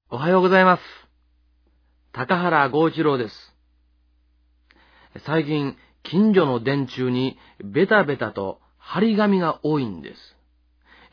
おはようございます。高原剛一郎です。最近、近所の電柱にベタベタと張り紙が多いんです。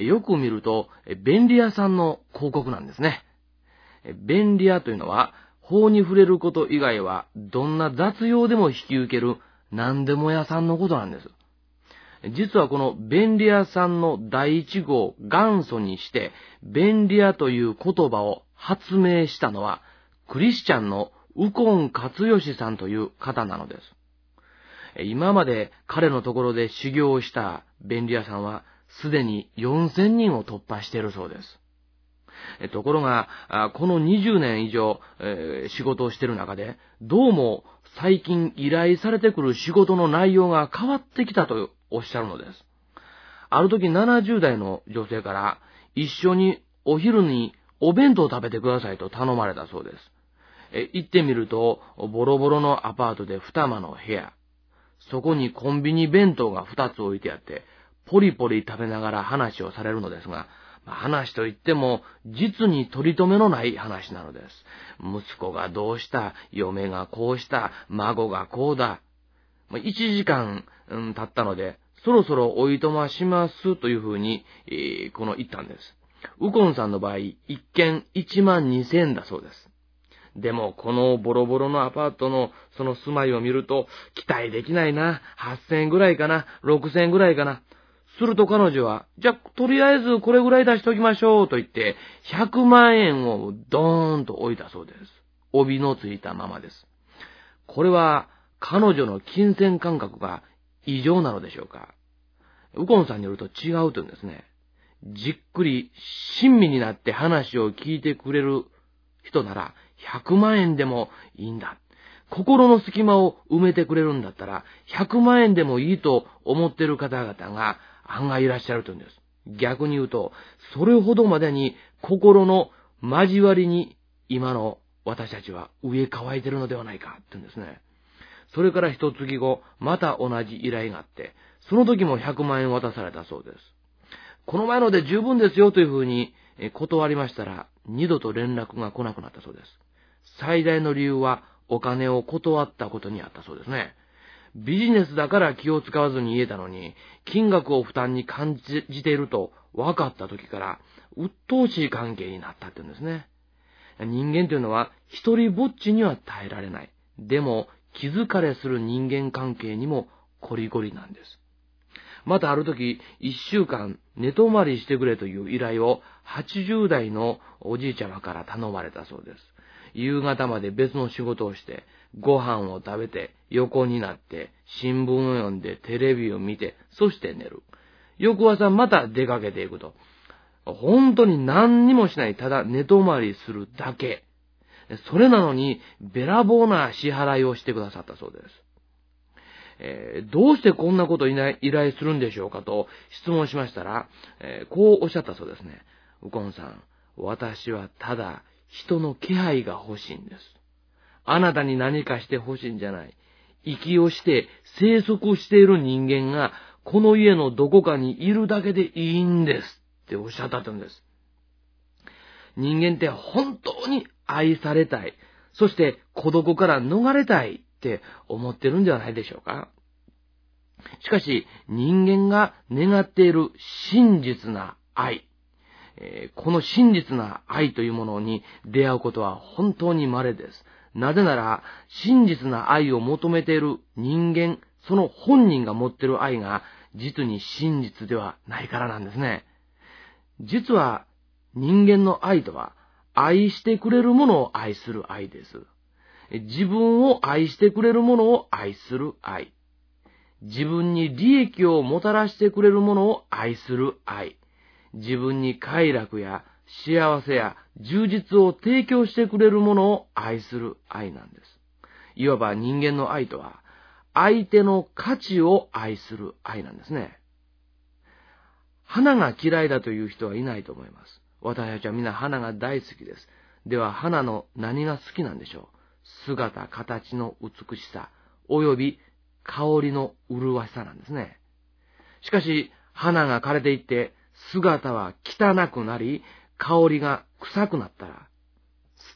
よく見ると、便利屋さんの広告なんですね。便利屋というのは、法に触れること以外は、どんな雑用でも引き受ける何でも屋さんのことなんです。実はこの便利屋さんの第一号を元祖にして、便利屋という言葉を発明したのは、クリスチャンの右近勝義さんという方なのです。今まで彼のところで修行をした便利屋さんは、すでに4000人を突破しているそうです。ところが、この20年以上、仕事をしている中で、どうも最近依頼されてくる仕事の内容が変わってきたとおっしゃるのです。ある時70代の女性から、一緒にお昼にお弁当を食べてくださいと頼まれたそうです。行ってみると、ボロボロのアパートで2間の部屋。そこにコンビニ弁当が2つ置いてあって、ポリポリ食べながら話をされるのですが、話といっても、実に取り留めのない話なのです。息子がどうした、嫁がこうした、孫がこうだ。1時間、経ったので、そろそろおいとましますというふうに、言ったんです。右近さんの場合、一軒12000円だそうです。でも、このボロボロのアパートのその住まいを見ると、期待できないな。8000円ぐらいかな。6000円ぐらいかな。すると彼女は、じゃあ、とりあえずこれぐらい出しておきましょうと言って、100万円をドーンと置いたそうです。帯のついたままです。これは、彼女の金銭感覚が異常なのでしょうか。右近さんによると違うというんですね。じっくり親身になって話を聞いてくれる人なら100万円でもいいんだ。心の隙間を埋めてくれるんだったら100万円でもいいと思っている方々が案外いらっしゃるというんです。逆に言うと、それほどまでに心の交わりに今の私たちは植え替えているのではないかって言うんですね。それから一月後、また同じ依頼があって、その時も100万円渡されたそうです。この前ので十分ですよというふうに断りましたら、二度と連絡が来なくなったそうです。最大の理由はお金を断ったことにあったそうですね。ビジネスだから気を使わずに言えたのに、金額を負担に感じていると分かった時から、鬱陶しい関係になったって言うんですね。人間というのは一人ぼっちには耐えられない。でも気疲れする人間関係にもコリコリなんです。またある時、1週間寝泊まりしてくれという依頼を80代のおじいちゃまから頼まれたそうです。夕方まで別の仕事をして、ご飯を食べて、横になって、新聞を読んで、テレビを見て、そして寝る。翌朝また出かけていくと。本当に何にもしない、ただ寝泊まりするだけ。それなのに、べらぼうな支払いをしてくださったそうです。どうしてこんなこと依頼するんでしょうかと質問しましたら、こうおっしゃったそうですね。右近さん、私はただ人の気配が欲しいんです。あなたに何かして欲しいんじゃない。息をして生息している人間がこの家のどこかにいるだけでいいんですっておっしゃったんです。人間って本当に愛されたい。そして孤独から逃れたいって思ってるんではないでしょうか。しかし人間が願っている真実な愛、この真実な愛というものに出会うことは本当に稀です。なぜなら真実な愛を求めている人間、その本人が持っている愛が実に真実ではないからなんですね。実は人間の愛とは愛してくれるものを愛する愛です。自分を愛してくれるものを愛する愛。自分に利益をもたらしてくれるものを愛する愛。自分に快楽や幸せや充実を提供してくれるものを愛する愛なんです。いわば人間の愛とは、相手の価値を愛する愛なんですね。花が嫌いだという人はいないと思います。私たちはみんな花が大好きです。では花の何が好きなんでしょう。姿、形の美しさ、および香りの麗しさなんですね。しかし、花が枯れていって、姿は汚くなり、香りが臭くなったら、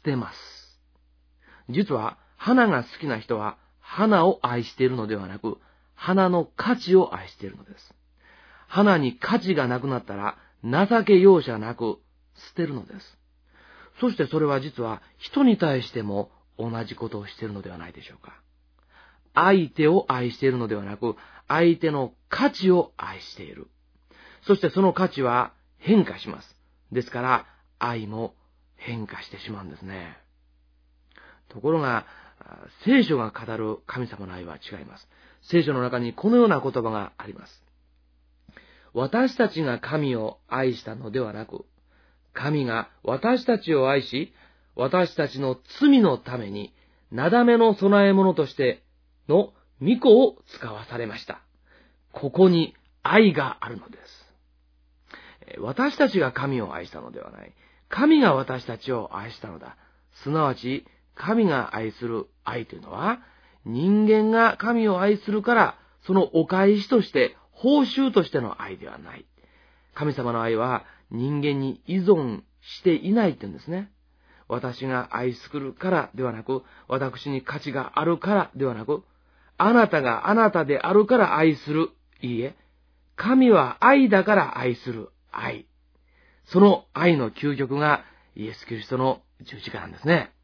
てます。実は花が好きな人は花を愛しているのではなく、花の価値を愛しているのです。花に価値がなくなったら情け容赦なく捨てるのです。そしてそれは実は人に対しても同じことをしているのではないでしょうか。相手を愛しているのではなく、相手の価値を愛している。そしてその価値は変化します。ですから愛も変化してしまうんですね。ところが、聖書が語る神様の愛は違います。聖書の中にこのような言葉があります。私たちが神を愛したのではなく、神が私たちを愛し、私たちの罪のために、なだめの供え物としての御子を使わされました。ここに愛があるのです。私たちが神を愛したのではない。神が私たちを愛したのだ。すなわち、神が愛する愛というのは、人間が神を愛するから、そのお返しとして、報酬としての愛ではない。神様の愛は人間に依存していないって言うんですね。私が愛するからではなく、私に価値があるからではなく、あなたがあなたであるから愛する。いいえ、神は愛だから愛する愛。その愛の究極がイエス・キリストの十字架なんですね。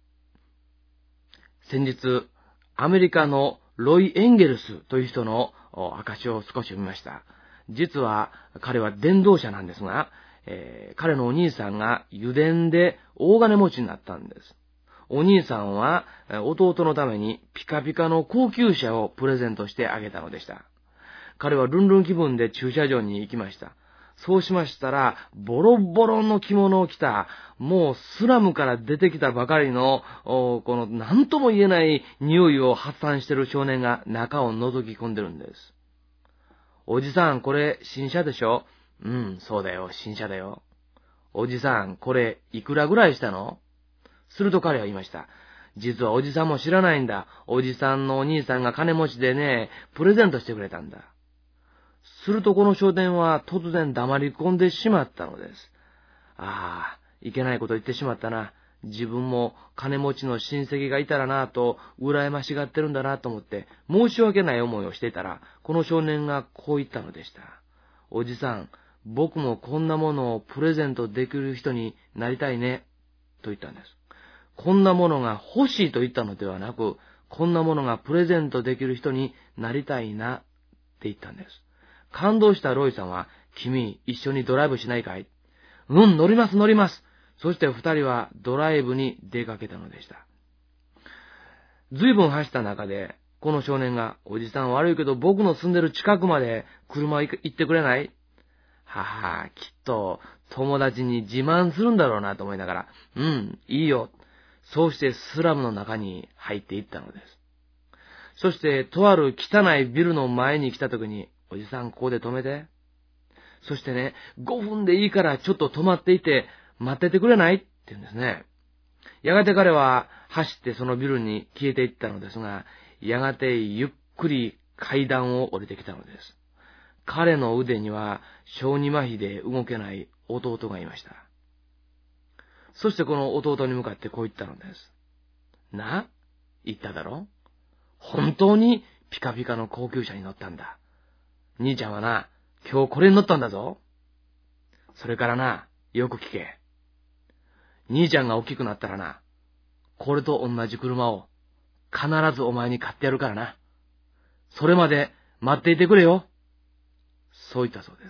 先日、アメリカのロイ・エンゲルスという人の証を少し読みました。実は彼は伝道者なんですが、彼のお兄さんが油田で大金持ちになったんです。お兄さんは弟のためにピカピカの高級車をプレゼントしてあげたのでした。彼はルンルン気分で駐車場に行きました。そうしましたら、ボロボロの着物を着た、もうスラムから出てきたばかりの、この何とも言えない匂いを発散している少年が中を覗き込んでるんです。おじさん、これ新車でしょ？うん、そうだよ、新車だよ。おじさん、これいくらぐらいしたの？すると彼は言いました。実はおじさんも知らないんだ。おじさんのお兄さんが金持ちでね、プレゼントしてくれたんだ。するとこの少年は突然黙り込んでしまったのです。ああ、いけないこと言ってしまったな。自分も金持ちの親戚がいたらなぁと羨ましがってるんだなと思って申し訳ない思いをしていたら、この少年がこう言ったのでした。おじさん、僕もこんなものをプレゼントできる人になりたいね、と言ったんです。こんなものが欲しいと言ったのではなく、こんなものがプレゼントできる人になりたいなって言ったんです。感動したロイさんは、君、一緒にドライブしないかい？うん、乗ります。そして二人はドライブに出かけたのでした。ずいぶん走った中で、この少年が、おじさん悪いけど僕の住んでる近くまで車行ってくれない？はは、きっと友達に自慢するんだろうなと思いながら、うん、いいよ。そうしてスラムの中に入っていったのです。そして、とある汚いビルの前に来た時に、おじさん、ここで止めて。そしてね、5分でいいからちょっと止まっていて、待っててくれないって言うんですね。やがて彼は走ってそのビルに消えていったのですが、やがてゆっくり階段を降りてきたのです。彼の腕には小児麻痺で動けない弟がいました。そしてこの弟に向かってこう言ったのです。な？言っただろ？本当にピカピカの高級車に乗ったんだ。兄ちゃんはな、今日これに乗ったんだぞ。それからな、よく聞け。兄ちゃんが大きくなったらな、これと同じ車を必ずお前に買ってやるからな。それまで待っていてくれよ。そう言ったそうです。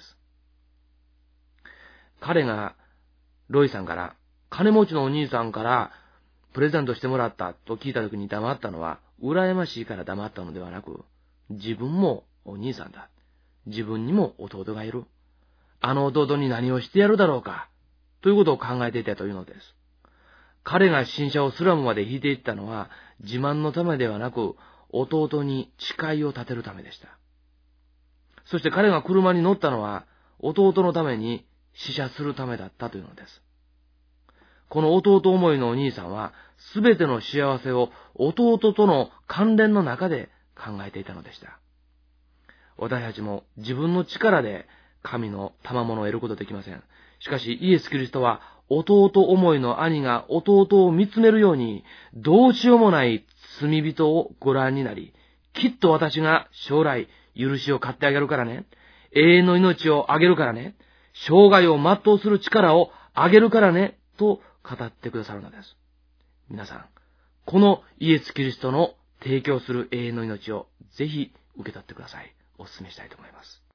彼がロイさんから、金持ちのお兄さんからプレゼントしてもらったと聞いた時に黙ったのは、羨ましいから黙ったのではなく、自分もお兄さんだ。自分にも弟がいる。あの弟に何をしてやるだろうか。ということを考えていたというのです。彼が新車をスラムまで引いていったのは、自慢のためではなく、弟に誓いを立てるためでした。そして彼が車に乗ったのは、弟のために死者するためだったというのです。この弟思いのお兄さんは、すべての幸せを弟との関連の中で考えていたのでした。私たちも自分の力で神の賜物を得ることできません。しかしイエス・キリストは弟思いの兄が弟を見つめるように、どうしようもない罪人をご覧になり、きっと私が将来許しを買ってあげるからね、永遠の命をあげるからね、生涯を全うする力をあげるからね、と語ってくださるのです。皆さん、このイエス・キリストの提供する永遠の命をぜひ受け取ってください。お勧めしたいと思います。